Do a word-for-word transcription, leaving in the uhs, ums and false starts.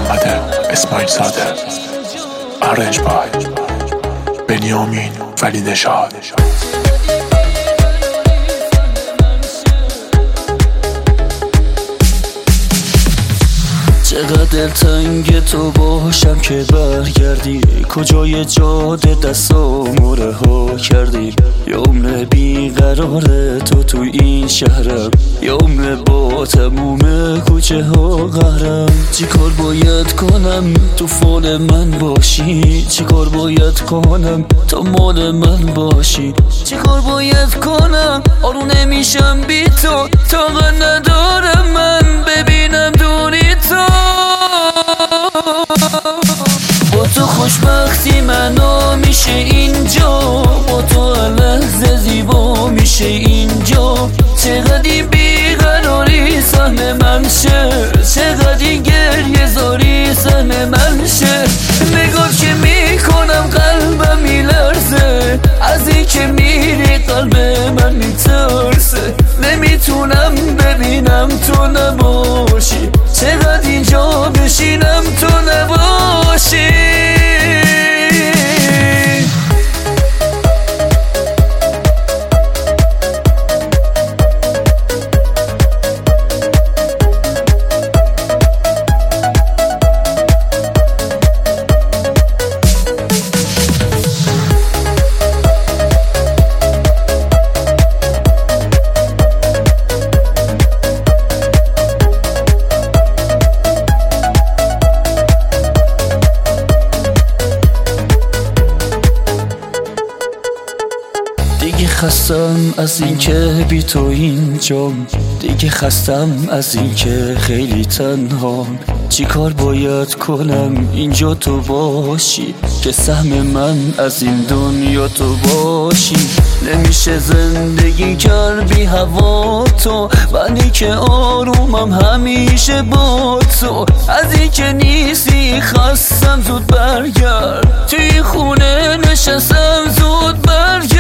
محمد اسماعیل زاده، ارنج بای بنیامین ولی نژاد. چقدر دلتنگ تو باشم که برگردی، کجای جاده دستامو رها کردی. یه عمر بیقرار تو تو این شهرم، یه عمر با تموم کوچه ها قهرم. چی کار باید کنم تو فال من باشی، چی کار باید کنم تا مال من باشی، چی کار باید کنم آرو نمیشم بی تو، طاقت ندارم من ببینم دونی تو. با تو خوشبختی منو میشه اینجا، با تو لحظه زیبا میشه اینجا. چقدر بیقراری سهم من شه، چقدر گریه زاری سهم من شه. نگاه که میکنم قلبم میلرزه، از این که میری قلب من میترسه. نمیتونم ببینم تو نباشی، چقدر اینجا بشینم تو نباشی. دیگه خستم از این که بی تو اینجام، دیگه خستم از این که خیلی تنهام. چی کار باید کنم اینجا تو باشی، که سهم من از این دنیا تو باشی. نمیشه زندگی کرد بی هوا تو، منی که آرومم همیشه با تو. از این که نیستی خستم زود برگرد، توی خونه نشستم زود برگرد.